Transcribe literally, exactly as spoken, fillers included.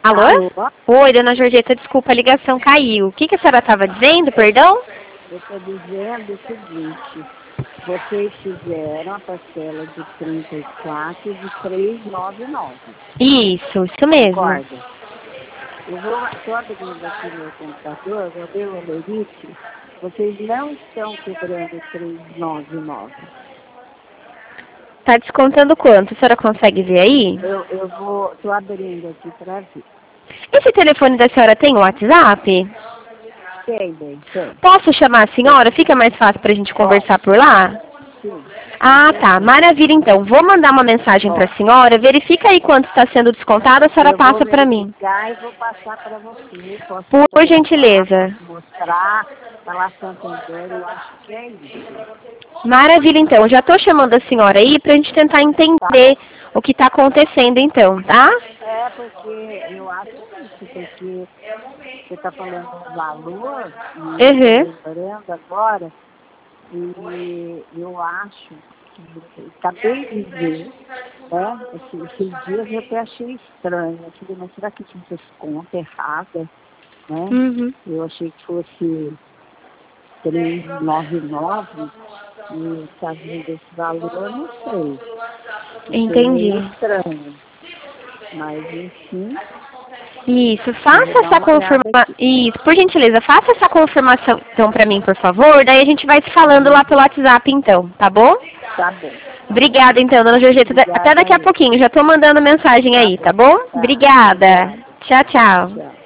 Alô? Alô? Oi, dona Georgeta, desculpa, a ligação caiu. O que, que a senhora estava dizendo, perdão? Eu estou dizendo o seguinte, vocês fizeram a parcela de trinta e quatro de trezentos e noventa e nove. Isso, isso mesmo. Concorda? Eu vou, estou abrindo aqui meu computador, vou ver o Olerite, vocês não estão cobrando trezentos e noventa e nove. Tá descontando quanto? A senhora consegue ver aí? Eu, eu vou, estou abrindo aqui para ver. Esse telefone da senhora tem WhatsApp? Tem, bem, tem. Posso chamar a senhora? Fica mais fácil pra gente conversar por lá? Sim. Ah, tá. Maravilha, então. Vou mandar uma mensagem para a senhora. Verifica aí quanto está sendo descontado, a senhora passa para mim. Eu vou passar para você. Posso Por gentileza. mostrar, falar Santander, eu acho que é isso. Maravilha, então. Já estou chamando a senhora aí para a gente tentar entender tá o que está acontecendo, então, tá? É, porque eu acho isso, porque você está falando do valor, e uhum. lembrando agora, e eu acho que acabei de ver, né? Esses, esses dias eu até achei estranho. Eu falei, mas será que tinha essas contas erradas? Né? Uhum. Eu achei que fosse trezentos e noventa e nove e está vindo esse valor, eu não sei. Entendi. É estranho. Mas, enfim... Isso, faça essa confirmação. Isso, por gentileza, faça essa confirmação então para mim, por favor. Daí a gente vai se falando lá pelo WhatsApp, então, tá bom? Tá bom. Obrigada, então, dona Georgeta. Até daqui a pouquinho. Já estou mandando mensagem aí, tá bom? Obrigada. Tchau, tchau.